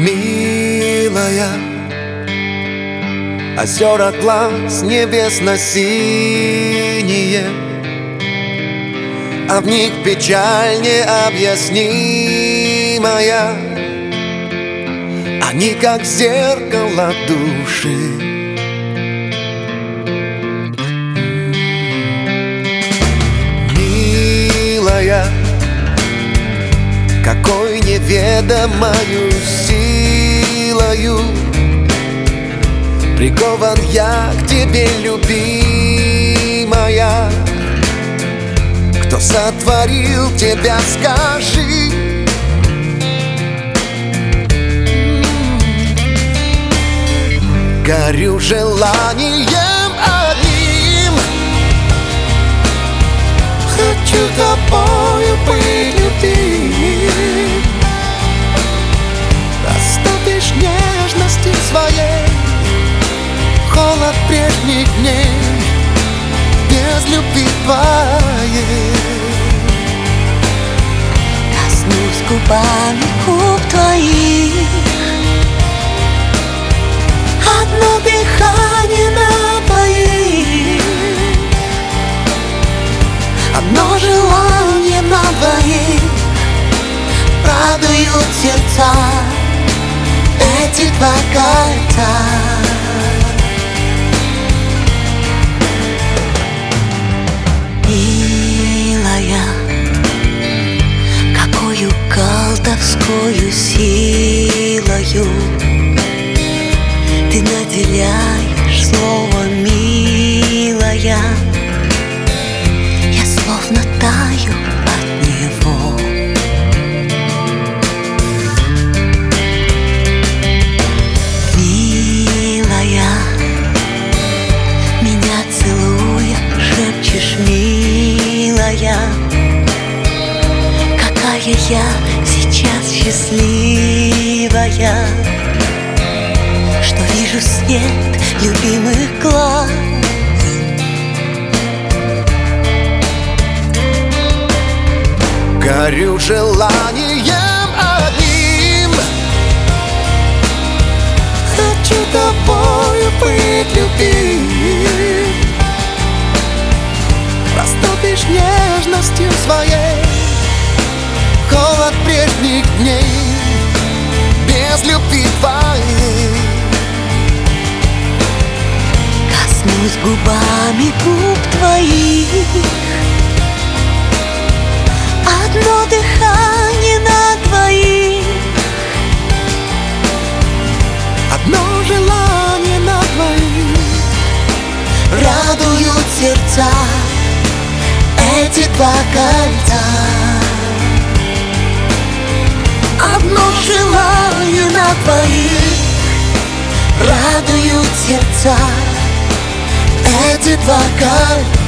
Милая, озера глаз небесно-синие, а в них печаль необъяснимая. Они как зеркало души. Милая, какой неведомою силою прикован я к тебе, любимая. Кто сотворил тебя, скажи? Горю желанием одним, хочу тобою быть любим. Растопишь нежности своей холод прежних дней без любви твоей. Коснусь губами губ твоих, одно дыхание на двоих, одно желание на двоих. радуют сердца эти два кольца. Милая, какою колдовскою силою ты наделяешь слово «милая». Я словно таю от него. Милая, меня целуя, шепчешь «милая». Какая я сейчас счастливая, что вижу свет любимых глаз. Горю желанием одним, хочу тобою быть любим. Растопишь нежностью своей холод прежних дней без любви твоей. Коснусь губами губ твоих, одно дыхание на двоих, одно желание на двоих. радуют сердца эти два кольца. Одно желание на двоих, радуют сердца эти два кольца.